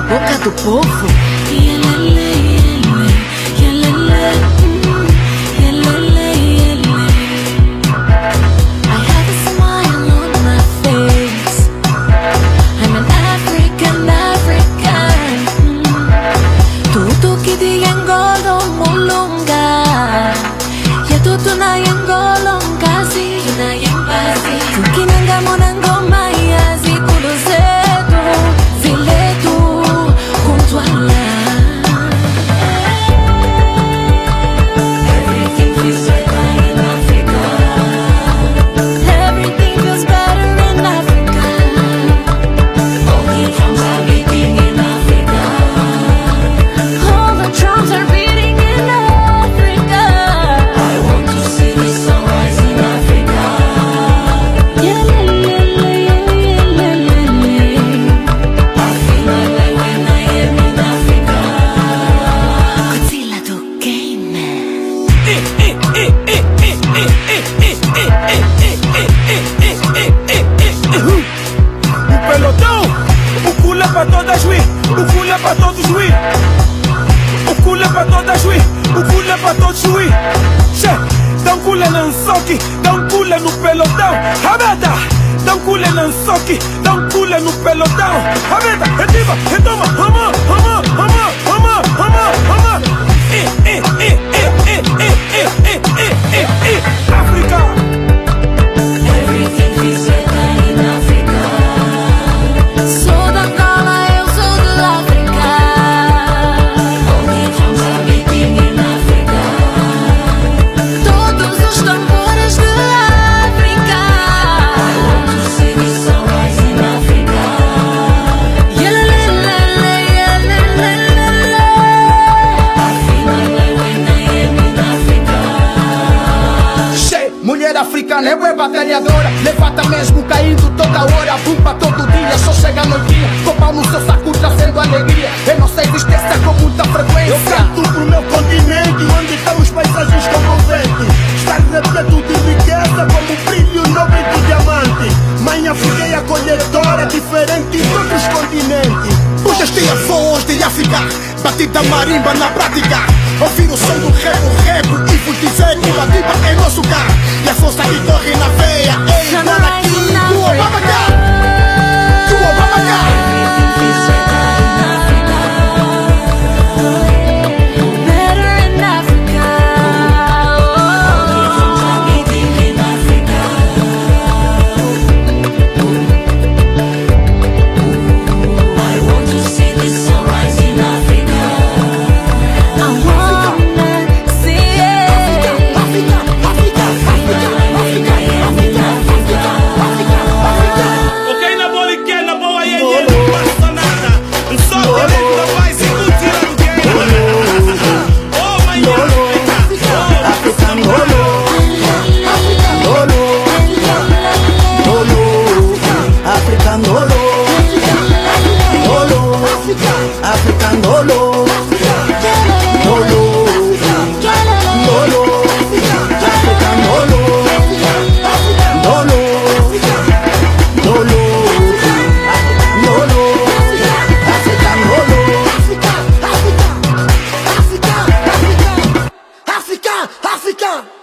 boca do povo. O pelotão, o culo é pra todas juiz, o culo é pra todos juiz. O culo é pra todas juiz, o culo é pra todos juiz. Dá um culo no soque, dá um culo no pelotão. Rabeta, dá um culo no soque, dá um culo no pelotão. Rabeta, retiva, retoma, ramã, ramã, ramã, ramã, ramã, ramã. África. Mulher africana é bué batalhadora, levanta mesmo caindo toda hora, bumba todo dia, só chega a noitinha, com pau no seu saco trazendo alegria. Eu não sei esquecer com muita frequência. Eu canto pro meu continente, onde estão os paisagens comoventes. Está repleto de riqueza como o brilho nobre do diamante. Mãe África é acolhedora, diferente de outros continentes. Esta é a voz de África, batida marimba na prática. Ouvir o som do rebo e vos dizer que o Adiba é nosso carro. E a força que corre na veia, ei, monarquia do Obama cá, do Obama cá. Africa!